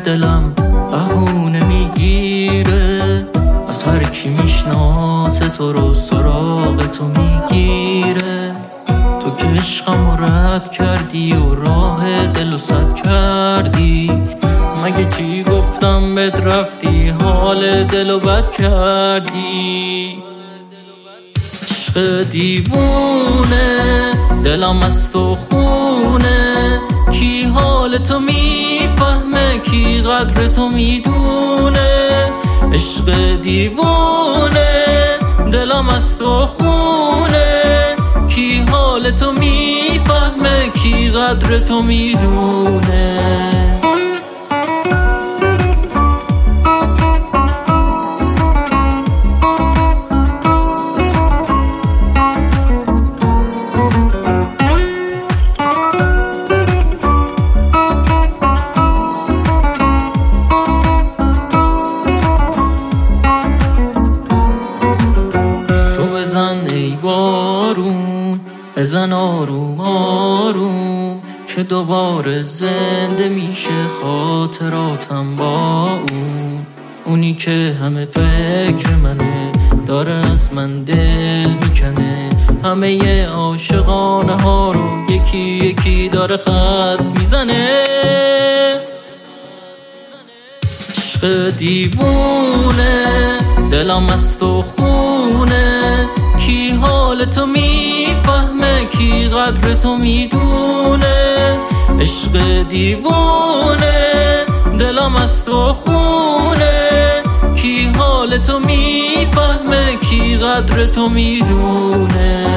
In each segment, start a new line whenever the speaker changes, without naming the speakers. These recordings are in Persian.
دلم بهونه میگیره، از هر کی میشناسه تو رو سراغ تو میگیره. تو که عشقمو رد کردی و راه دلو سد کردی، مگه چی گفتم بهت رفتی حال دلو بد کردی. عشق دیوونه دلم از تو خونه، کی حال تو میفهمه کی قدر تو میدونه. عشق دیوونه دلم از تو خونه، کی حال تو میفهمه کی قدر تو میدونه. بزن آروم آروم که دوباره زنده میشه خاطراتم با اونی که همه فکر منه، داره از من دل میکنه، همه عاشقانه ها رو یکی یکی داره خط میزنه. عشق دیوونه دلم از تو خونه، کی حال تو میفهمه کی قدر تو میدونه. عشق دیوونه دلم از تو خونه، کی حال تو میفهمه کی قدر تو میدونه.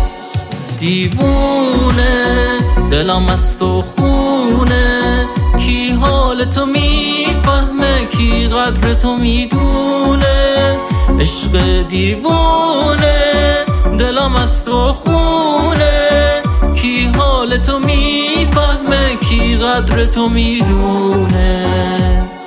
دیوونه دلم از تو خونه، کی حال تو میفهمه کی قدر تو میدونه. عشق دیوونه دلم از تو خونه، کی حال تو میفهمه کی قدر تو میدونه.